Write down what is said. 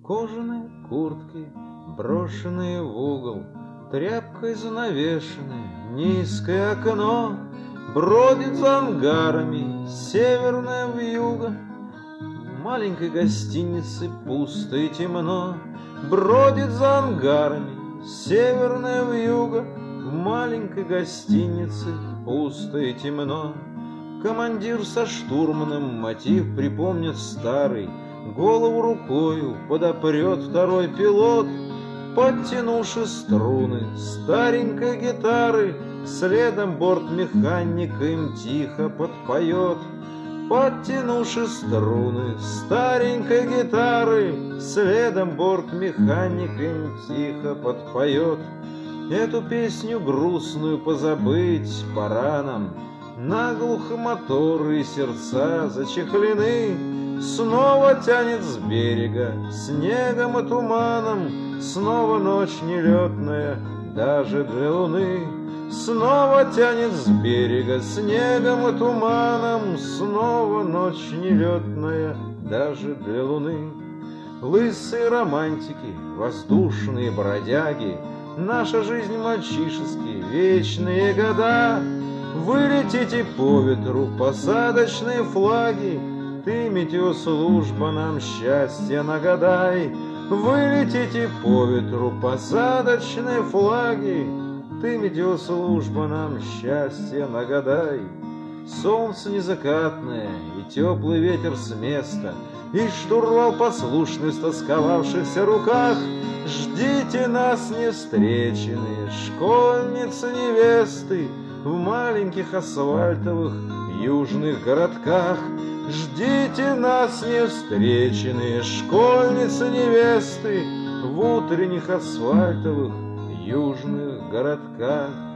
Кожаные куртки, брошенные в угол, тряпкой занавешенное низкое окно, бродит за ангарами северная вьюга. В маленькой гостинице пусто и темно, бродит за ангарами северная вьюга. В маленькой гостинице пусто и темно. Командир со штурманом мотив припомнит старый, голову рукою подопрет второй пилот, подтянувши струны старенькой гитары, следом бортмеханика им тихо подпоет. Подтянувши струны старенькой гитары, следом бортмеханика им тихо подпоет. Эту песню грустную позабыть пора нам, наглухо моторы и сердца зачехлены. Снова тянет с берега снегом и туманом, снова ночь нелетная даже для луны. Снова тянет с берега снегом и туманом, снова ночь нелетная даже для луны. Лысые романтики, воздушные бродяги, наша жизнь мальчишеские вечные года. Вы летите по ветру, посадочные флаги, ты, метеослужба, нам счастье нагадай. Вы летите по ветру, посадочные флаги, ты, метеослужба, нам счастье нагадай. Солнце незакатное и теплый ветер с места, и штурвал послушный в стосковавшихся руках. Ждите нас, невстреченные школьницы-невесты, в маленьких асфальтовых южных городках. Ждите нас, невстреченные школьницы-невесты, в утренних асфальтовых южных городках.